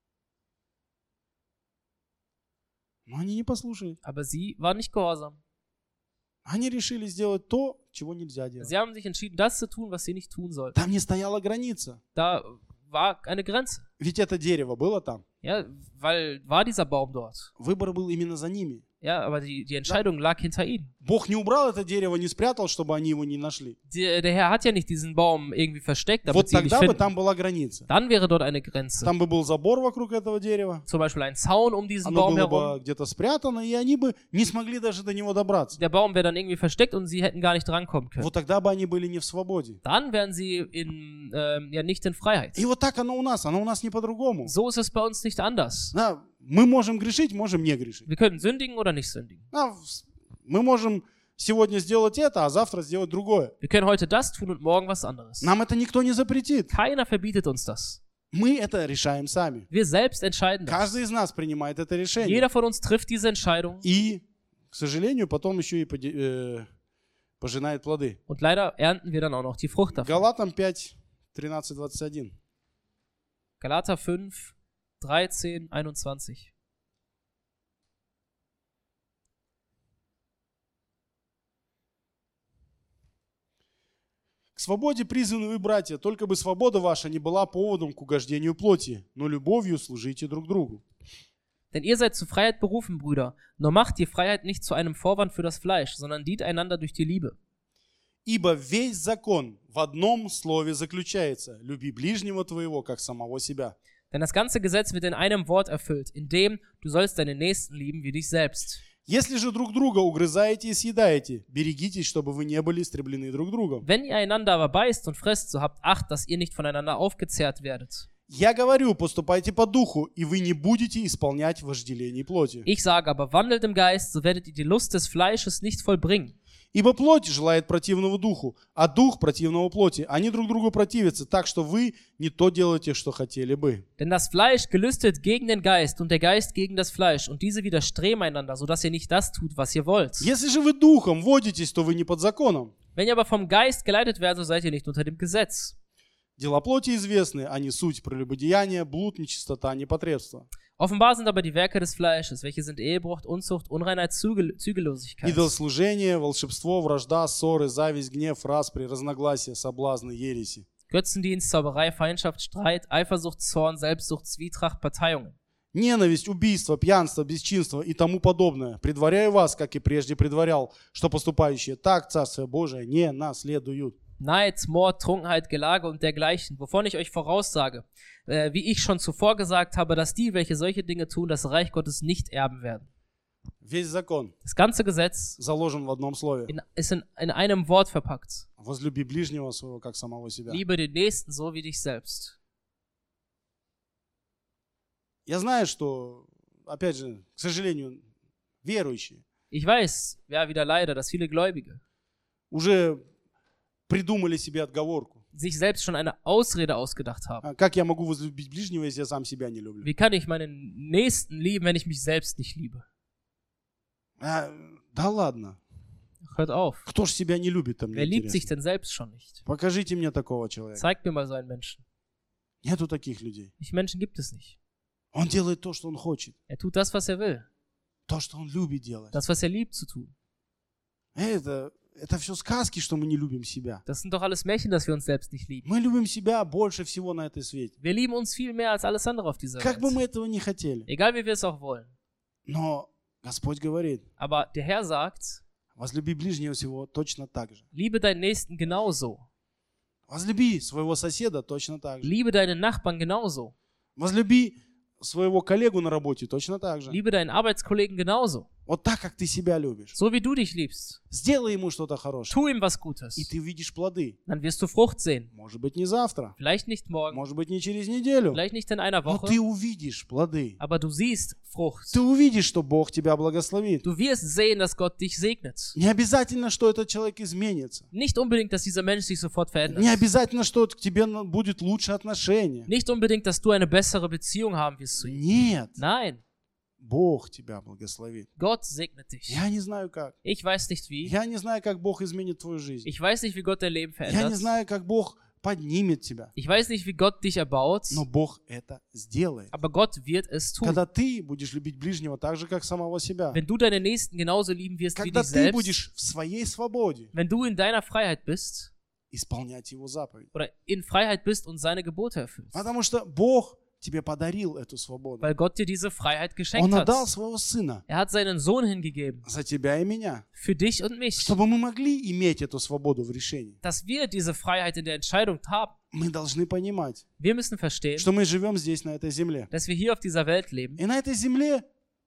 Но они не послушали. Aber sie waren nicht gehorsam. Они решили сделать то, чего нельзя делать. Sie haben sich entschieden, das zu tun, was sie nicht tun sollten. Там не стояла граница. Da war eine Grenze. Ведь это дерево было там. Ja, weil war dieser Baum dort. Выбор был именно за ними. Ja, aber die Entscheidung lag hinter ihnen. Бог не убрал это дерево, не спрятал, чтобы они его не нашли. Der Herr hat ja nicht diesen Baum irgendwie versteckt, damit Вот sie ihn nicht тогда бы finden. там была граница. Dann wäre dort eine Grenze. Там бы был забор вокруг этого дерева. Zum Beispiel ein Zaun um diesen Оно Baum было herum. бы где-то спрятано, и они бы не смогли даже до него добраться. Der Baum wäre dann irgendwie versteckt und sie hätten gar nicht drankommen können. Вот тогда бы они были не в свободе. Dann wären sie ja nicht in Freiheit. И вот так оно у нас не по-другому. So ist es bei uns nicht anders. Да, мы можем грешить, можем не грешить. Wir können sündigen oder nicht sündigen. Да, мы можем сегодня сделать это, а завтра сделать другое. Wir können heute das tun und morgen was anderes. Нам это никто не запретит. Keiner verbietet uns das. Мы это решаем сами. Wir selbst entscheiden das. Каждый из нас принимает это решение. Jeder von uns trifft diese Entscheidung И, к сожалению, потом еще и пожинает плоды. und leider ernten wir dann auch noch die Frucht davon. Галатам 5, 13, 21. Galater 5, 13, 21. К свободе призваны вы, братья, только бы свобода ваша не была поводом к угождению плоти, но любовью служите друг другу. Denn ihr seid zur Freiheit berufen, Brüder. Nur macht die Freiheit nicht zu einem Vorwand für das Fleisch, sondern dient einander durch die Liebe. Ибо весь закон в одном слове заключается: люби ближнего твоего, как самого себя. Denn das ganze Gesetz wird in einem Wort erfüllt, in dem du sollst deinen Nächsten lieben wie dich selbst. Если же друг друга угрызаете и съедаете, берегитесь, чтобы вы не были истреблены друг другом. Wenn ihr einander aber beißt und frisst, so habt Acht, dass ihr nicht voneinander aufgezehrt werdet. Я говорю, поступайте по духу, и вы не будете исполнять вожделений плоти. Ich sage aber, wandelt im Geist, so werdet ihr die Lust des Fleisches nicht vollbringen. Ибо плоть желает противного духу, а дух противного плоти. Они друг другу противятся, так что вы не то делаете, что хотели бы. Denn das Fleisch gelüstet gegen den Geist und der Geist gegen das Fleisch, und diese widerstreben einander, sodass ihr nicht das tut, was ihr wollt. Если же вы духом водитесь, то вы не под законом. Wenn ihr aber vom Geist geleitet werdet, so seid ihr nicht unter dem Gesetz. Дела плоти известны, они суть прелюбодеяния, блуд, нечистота, непотребство. Offenbar sind aber die Werke des Fleisches, welche sind Ehebruch, Unzucht, Unreinheit, Zügellosigkeit, Идолослужение, волшебство, вражда, ссоры, зависть, гнев, распри, разногласия, соблазны, ереси. Götzendienst, Zauberei, Feindschaft, Streit, Eifersucht, Zorn, Selbstsucht, Zwietracht, Parteiungen. Ненависть, убийство, пьянство, бесчинство и тому подобное. Предваряю вас, как и прежде предварял, что поступающие так Царствие Божие не наследуют. Neid, Mord, Trunkenheit, Gelage und dergleichen, wovon ich euch voraussage, wie ich schon zuvor gesagt habe, dass die, welche solche Dinge tun, das Reich Gottes nicht erben werden. Весь закон Das ganze Gesetz заложен в одном слове. ist in einem Wort verpackt. Возлюби ближнего своего, как самого себя. Liebe den Nächsten so wie dich selbst. Я знаю, что, опять же, к сожалению, верующие Ich weiß, ja, wieder leider, dass viele Gläubige уже придумали себе отговорку. sich selbst schon eine Ausrede ausgedacht haben. Как я могу возлюбить ближнего, если я сам себя не люблю? Wie kann ich meinen Nächsten lieben, wenn ich mich selbst nicht liebe? Да ладно. Hört auf. Кто ж себя не любит-то, мне Wer liebt интересно? sich denn selbst schon nicht? Покажите мне такого человека. Zeigt mir mal so einen Menschen. Нету таких людей. Solche Menschen gibt es nicht. Он делает то, что он хочет. Er tut das, was er will. То, что он любит делать. Das, was er liebt zu tun. Это все сказки, что мы не любим себя. Das sind doch alles Märchen, dass wir uns selbst nicht lieben. Мы любим себя больше всего на этой свете. Wir lieben uns viel mehr als alles andere auf dieser Как бы Welt. мы этого не хотели. Egal, wie wir es auch wollen. Но Господь говорит, Aber der Herr sagt, возлюби ближнего всего точно так же. liebe deinen Nächsten genauso. Возлюби своего соседа точно так же. Liebe deinen Nachbarn genauso. Возлюби своего коллегу на работе точно так же. Liebe deinen Arbeitskollegen genauso. Вот так, как ты себя любишь. So wie du dich liebst. Сделай ему что-то хорошее. Tu ihm was Gutes. И ты увидишь плоды. Dann wirst du Frucht sehen. Может быть, не завтра. Vielleicht nicht morgen. Может быть, не через неделю. Vielleicht nicht in einer Но Woche. ты увидишь плоды. Aber du siehst Frucht. Ты увидишь, что Бог тебя благословит. Du wirst sehen, dass Gott dich segnet. Не обязательно, что этот человек изменится. Nicht unbedingt, dass dieser Mensch sich sofort verändert. Не обязательно, что к тебе будет лучше отношение. Nicht unbedingt, dass du eine bessere Beziehung haben wirst zu ihm. Нет. Nein, Бог тебя благословит. Gott segnet dich. Я не знаю как. Ich weiß nicht wie. Я не знаю, как Бог изменит твою жизнь. Ich weiß nicht, wie Gott dein Leben Я не verändert. знаю, как Бог поднимет тебя. Ich weiß nicht, wie Gott dich erbaut. Но Бог это сделает. Aber Gott wird es tun. Когда ты будешь любить ближнего так же, как самого себя. Wenn du deine Nächsten genauso lieben wirst wie Когда dich ты selbst. будешь в своей свободе Wenn du in deiner Freiheit bist. исполнять Его заповедь. Oder in Freiheit bist und seine Gebote erfüllst. Потому что Бог тебе подарил эту свободу. Weil Gott dir diese Freiheit geschenkt Он отдал hat. своего Сына Er hat seinen Sohn hingegeben. за тебя и меня. Für dich und mich. Чтобы мы могли иметь эту свободу в решении. Dass wir diese Freiheit in der Entscheidung haben. Мы должны понимать, Wir müssen verstehen, что мы живем здесь, на этой земле. dass wir hier auf dieser Welt leben. И на этой земле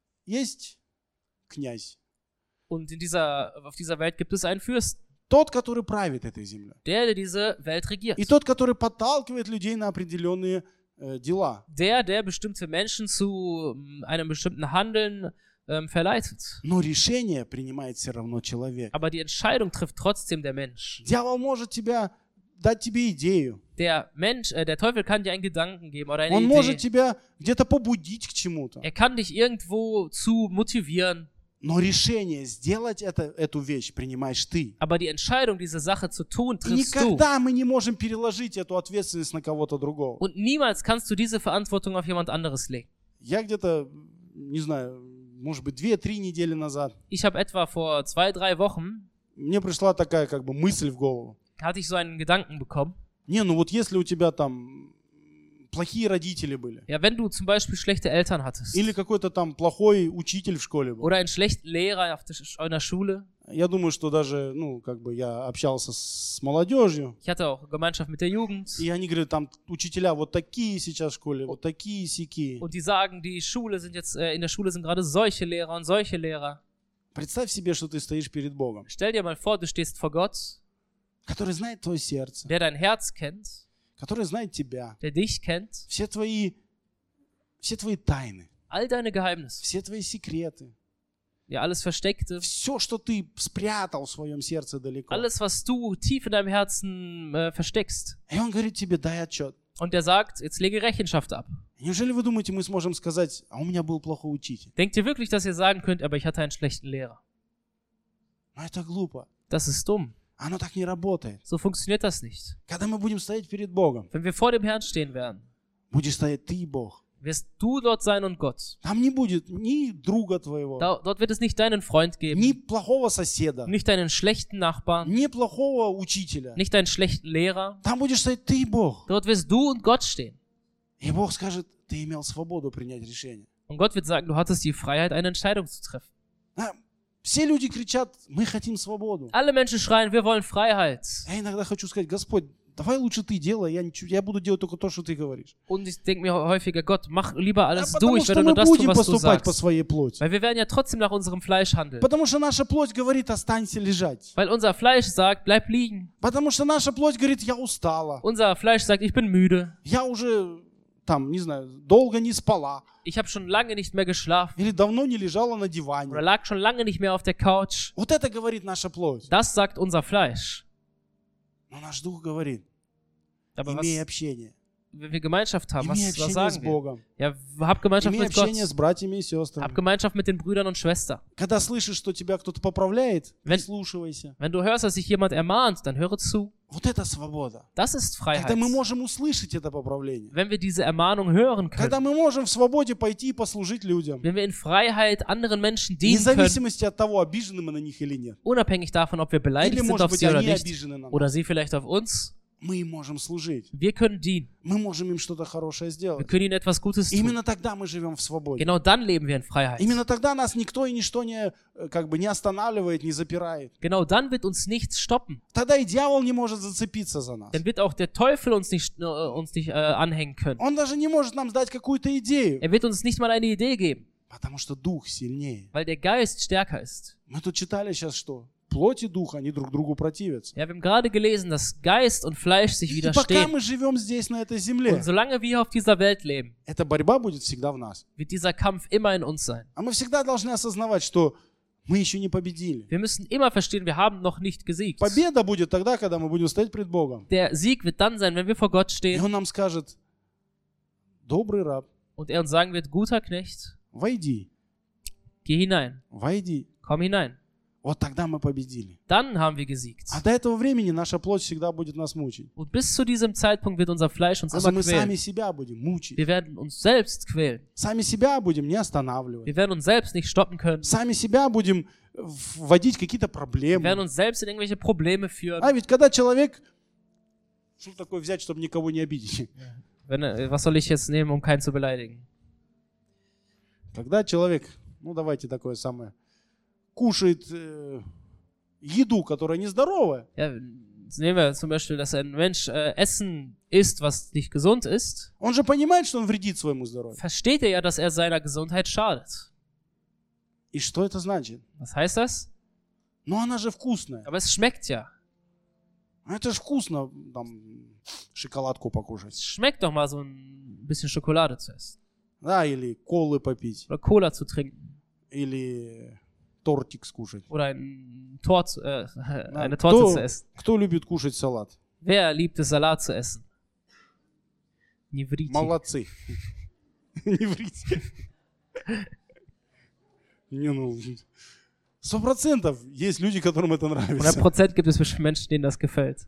есть князь. Und auf dieser Welt gibt es einen Fürsten. Tот, который правит этой землей. Der diese Welt regiert. И тот, который подталкивает людей на определенные дела. Der bestimmte Menschen zu einem bestimmten Handeln verleitet. Но решение принимает все равно человек. Aber die Entscheidung trifft trotzdem der Mensch. Дьявол может дать тебе идею. Der Teufel kann dir einen Gedanken geben oder eine Он может Idee. тебя где-то побудить к чему-то. Er kann dich irgendwo zu motivieren. Но решение сделать эту вещь принимаешь ты. Aber die Entscheidung, diese Sache zu tun, И triffst du. никогда мы не можем переложить эту ответственность на кого-то другого. Und niemals kannst du diese Verantwortung auf jemand anderes legen. Я где-то, не знаю, может быть, 2-3 недели назад Ich habe etwa vor 2-3 Wochen, мне пришла такая как бы мысль в голову. hatte ich so einen Gedanken bekommen. Не, ну вот если у тебя там плохие родители были, Ja, wenn du zum Beispiel schlechte Eltern hattest. или какой-то там плохой учитель в школе был, Oder einen schlechten Lehrer in der Schule. я думаю, что даже, ну, как бы я общался с молодежью, Ich hatte auch Gemeinschaft mit der Jugend. и они говорят, там учителя вот такие сейчас в школе, вот такие сякие. Und die sagen, in der Schule sind gerade solche Lehrer und solche Lehrer. Представь себе, что ты стоишь перед Богом, Stell dir mal vor, du stehst vor Gott, который знает твое сердце, der dein Herz kennt, который знает тебя, der dich kennt, все твои тайны, all deine Geheimnisse, все твои секреты, ja, alles Versteckte, все, что ты спрятал в своем сердце далеко. alles, was du tief in deinem Herzen versteckst. И он говорит тебе, дай отчет. Und der sagt, jetzt lege Rechenschaft ab. Неужели вы думаете, мы сможем сказать, а у меня был плохой учитель? Denkt ihr wirklich, dass ihr sagen könnt, aber ich hatte einen schlechten Lehrer? Но это глупо. Das ist dumm. Оно так не работает. So funktioniert das nicht. Когда мы будем стоять перед Богом, Wenn wir vor dem Herrn stehen werden, будешь стоять ты и Бог. wirst du dort sein und Gott. Там не будет ни друга твоего, Dort wird es nicht deinen Freund geben, ни плохого соседа, nicht deinen schlechten Nachbarn, ни плохого учителя. nicht deinen schlechten Lehrer. Там будешь стоять ты и Бог. Dort wirst du und Gott stehen. И Бог скажет, ты имел свободу принять решение. Und Gott wird sagen, du hattest die Freiheit, eine Entscheidung zu treffen. Все люди кричат, мы хотим свободу. Alle Menschen schreien, wir wollen Freiheit. Я иногда хочу сказать, Господь, давай лучше ты делай, я буду делать только то, что ты говоришь. Und ich denke mir häufiger, Gott, mach lieber alles du, Потому ich что werde мы nur das tun, будем was du поступать по sagst. своей плоти. Weil wir werden ja trotzdem nach unserem Fleisch handeln. Потому что наша плоть говорит, останься лежать. Weil unser Fleisch sagt, bleib liegen. Потому что наша плоть говорит, я устала. Unser Fleisch sagt, ich bin müde. Я уже, там, не знаю, долго не спала. Ich habe schon lange nicht mehr geschlafen. Или давно не лежала на Oder диване. lag schon lange nicht mehr auf der Couch. Вот это говорит наша плоть. Das sagt unser Fleisch. Но наш дух говорит, Aber имей общение. wenn wir Gemeinschaft haben, Имей was общение с sagen wir? Богом. Ja, hab Gemeinschaft Имей mit Gott. общение с братьями и Hab сестрами. Gemeinschaft mit den Brüdern und Schwestern. Когда слышишь, что тебя кто-то поправляет, Wenn- прислушивайся. Wenn du hörst, dass sich jemand ermahnt, dann höre zu. Вот это свобода. Das ist Freiheit. Когда мы можем услышать это поправление. Wenn wir diese Ermahnung hören Когда können. мы можем в свободе пойти и послужить людям. Wenn wir in Freiheit anderen Menschen Вне dienen können. зависимости от того, обижены мы на них или нет. Unabhängig davon, ob wir Или, beleidigt sind может auf быть, sie oder они nicht. обижены на нас. Oder sie vielleicht auf uns. Мы им можем служить. Wir können dienen. Мы можем им что-то хорошее Wir сделать. können ihnen etwas Gutes tun. Именно тогда мы живем в свободе. Genau dann leben wir in Freiheit. Именно тогда нас никто и ничто не останавливает, не запирает. Genau dann wird uns nichts stoppen. Тогда и дьявол не может зацепиться за нас. Dann wird auch der Teufel uns nicht anhängen können. Он даже не может нам дать какую-то идею. Er wird uns nicht mal eine Idee geben, Потому что дух сильнее. weil der Geist stärker ist. Мы тут читали сейчас, что плоть и дух, они друг другу противятся. Ja, wir haben gerade gelesen, dass Geist und Fleisch sich И пока widerstehen. мы живем здесь, на этой земле, Und solange wir auf dieser Welt leben, эта борьба будет всегда в нас. wird dieser Kampf immer in uns sein. А мы всегда должны осознавать, что мы еще не победили. Wir müssen immer verstehen, wir haben noch nicht gesiegt. Победа будет тогда, когда мы будем стоять пред Богом. Der Sieg wird dann sein, wenn wir vor Gott И stehen Он нам скажет, добрый раб, und er uns sagen wird, guter Knecht, войди, geh hinein, войди. komm hinein. Вот тогда мы победили. Dann haben wir gesiegt. А до этого времени наша плоть всегда будет нас мучить. Und bis zu diesem Zeitpunkt wird unser Fleisch uns Also immer мы сами quälen. себя будем мучить. Wir werden uns selbst quälen. Сами себя будем не останавливать. Wir werden uns selbst nicht stoppen können. Сами себя будем вводить в какие-то Wir werden проблемы. uns selbst in irgendwelche Probleme führen. А ведь когда человек... Что такое взять, чтобы никого не обидеть? Was soll ich jetzt nehmen, um keinen zu beleidigen? Когда человек, ну давайте такое самое, кушает еду, которая нездоровая, Ja, jetzt nehmen wir zum Beispiel, dass ein Mensch Essen isst, was nicht gesund ist. он же понимает, что он вредит своему здоровью. Versteht er ja, dass er seiner Gesundheit schadet. И что это значит? Was heißt das? Ну она же вкусная. Aber es schmeckt ja. Это же вкусно, там, шоколадку покушать. Es schmeckt doch mal so ein bisschen Schokolade zu essen. Да, или колы попить, Oder Cola zu trinken. или тортик скушать. Oder eine Torte кто, zu essen. кто любит кушать салат? Wer liebt es, Salat zu essen? Не врите. Молодцы. Не врите. Не, ну, 100% есть люди, которым это нравится. 100% gibt es bestimmt Menschen, denen das gefällt.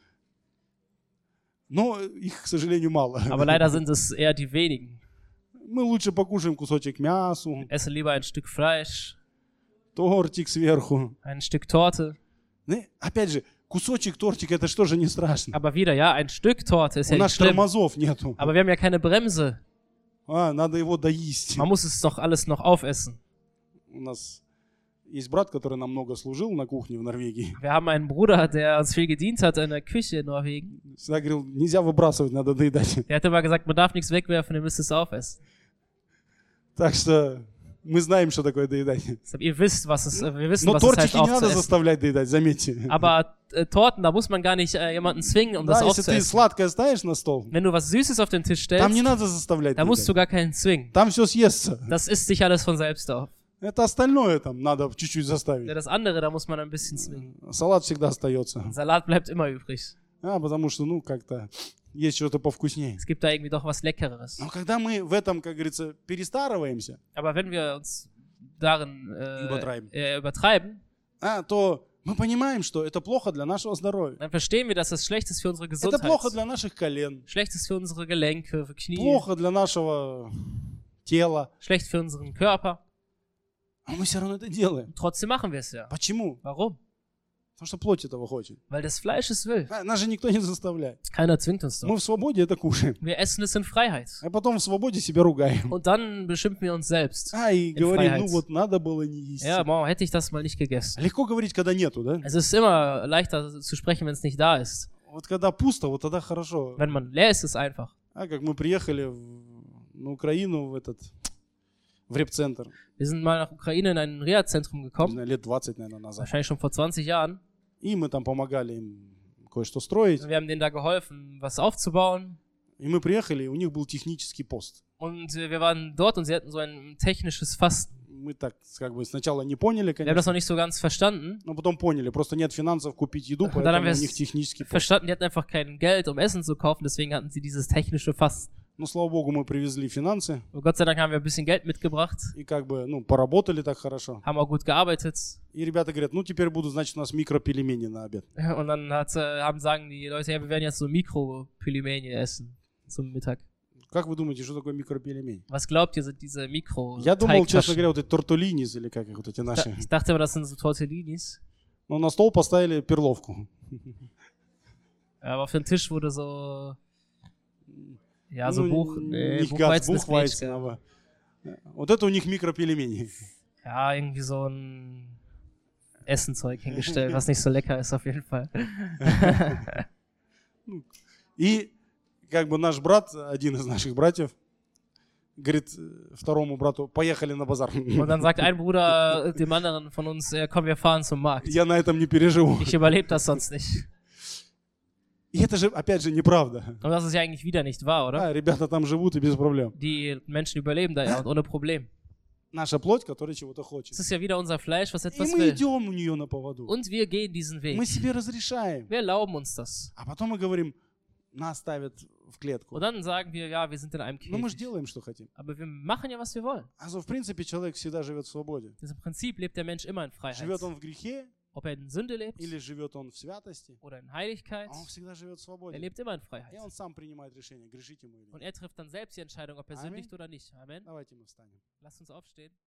Но их, к сожалению, мало. Aber leider sind es eher die wenigen. Мы лучше покушаем кусочек мясу, Essen lieber ein Stück Fleisch, тортик сверху. ein Stück Torte. Опять же, кусочек тортика, это что же не страшно? Aber wieder, ja, ein Stück Torte ist У ja нас nicht schlimm. тормозов нету. Aber wir haben ja keine Bremse. Надо его доесть. Man muss es doch alles noch aufessen. У нас есть брат, который нам много служил на кухне в Норвегии. Wir haben einen Bruder, der uns viel gedient hat in der Küche in Norwegen. Всегда говорил, нельзя выбрасывать, надо доедать. Der hat immer gesagt, man darf nichts wegwerfen, ihr müsst es aufessen. Так что мы знаем, что такое доедание. Deshalb, ihr wisst, wir wissen, Но was es heißt, тортики не надо aufzuessen. заставлять доедать, заметьте. Aber Torten, da muss man gar nicht jemanden zwingen, um das Да, если ты aufzuessen. сладкое ставишь на стол, Wenn du was Süßes auf den Tisch там не stellst, надо заставлять da musst du доедать. gar keinen zwingen. Там все съестся. Das isst sich alles von selbst auf. Это остальное там надо чуть-чуть Ja, заставить. das andere, da muss man ein bisschen zwingen. Салат всегда остается. Salat bleibt immer übrig. Потому что, как-то есть что-то повкуснее. Es gibt da irgendwie doch was Leckeres. Но когда мы в этом, как говорится, перестарываемся, Aber wenn wir uns darin Übertreiben. Übertreiben, то мы понимаем, что это плохо для нашего здоровья. dann verstehen wir, dass das schlecht ist für unsere Это Gesundheit. плохо для наших колен, Schlecht ist für unsere Gelenke, für Knie, плохо для нашего тела. schlecht für unseren Körper. А мы все равно это делаем. Trotzdem machen wir es ja. Почему? Warum? Потому что плоть этого хочет. Weil das Fleisch es will. Нас же никто не заставляет. Keiner zwingt uns Мы doch. в свободе это кушаем. Wir essen es in Freiheit. А потом в свободе себя ругаем. Und dann beschimpfen wir uns selbst. И говорим, Freiheit. ну вот надо было не есть. Ja, boah, hätte ich das mal nicht gegessen. Легко говорить, когда нету, да? Es ist immer leichter zu sprechen, wenn es nicht da ist. Вот когда пусто, вот тогда хорошо. Wenn man leer ist, ist es einfach. Как мы приехали на Украину в репцентр, Wir sind mal nach Ukraine in ein Reha-Zentrum не gekommen, знаю, лет 20, наверное, назад. wahrscheinlich schon vor 20 Jahren. И мы там помогали им кое-что строить. Und wir haben denen da geholfen, was aufzubauen. И мы приехали, и у них был технический пост. Und wir waren dort und sie hatten so ein technisches Fasten. Мы так как бы сначала не поняли, Wir haben das конечно, noch nicht so ganz verstanden. но потом поняли. Просто нет финансов купить еду, Und dann haben поэтому wir у них es технический пост. verstanden, die hatten einfach kein Geld, um Essen zu kaufen, deswegen hatten sie dieses technische Fasten. Ну, слава богу, мы привезли финансы Und Gott sei Dank haben wir ein bisschen Geld mitgebracht, и как бы, поработали так хорошо. haben auch gut gearbeitet. И ребята говорят, ну, теперь будут, значит, у нас микропельмени на обед. Und dann sagen die Leute, ja, wir werden jetzt so Mikropylimene essen zum Mittag. Как вы думаете, что такое микропельмень? Was glaubt ihr, sind diese Я думал, честно Mikro-Teigtaschen? говоря, вот эти тортолинис, или как их вот эти наши. Ich dachte immer, das sind so Tortellinis. Но на стол поставили перловку. Aber auf den Tisch wurde so, ja, so nicht Buchweizen ganz ist Buchweizen, Gretchen. aber... Вот это у них микропельмени. Ja, irgendwie so ein Essenzeug hingestellt, was nicht so lecker ist auf jeden Fall. И как бы наш брат, один из наших братьев, говорит второму брату, поехали на базар. Und dann sagt ein Bruder dem anderen von uns, komm, wir fahren zum Markt. Я на этом не переживу. Ich überlebe das sonst nicht. И это же, опять же, неправда. Und das ist ja eigentlich wieder nicht wahr, oder? Ребята там живут и без проблем. Die Menschen überleben da ja und ohne Problem. Наша плоть, которая чего-то хочет. Es ist ja wieder unser Fleisch, was И etwas мы will. идем у нее на поводу. Und wir gehen diesen Weg. Мы себе разрешаем. Wir erlauben uns das. А потом мы говорим, нас ставят в клетку. Und dann sagen wir, ja, wir sind in einem Но мы же Käfig. делаем, что хотим. Aber wir machen ja, was wir wollen. Also, в принципе, человек всегда живет в свободе. Das Im Prinzip lebt der Mensch immer in Freiheit. Живет он в грехе Ob er in Sünde lebt или живет он в святости, oder in Heiligkeit, он всегда живет в er свободе. lebt immer in И Freiheit. он сам принимает решение, грешить ему или Und нет. er trifft dann selbst die Entscheidung, ob er Amen. sündigt oder nicht. Amen. Давайте мы встанем. Lasst uns aufstehen.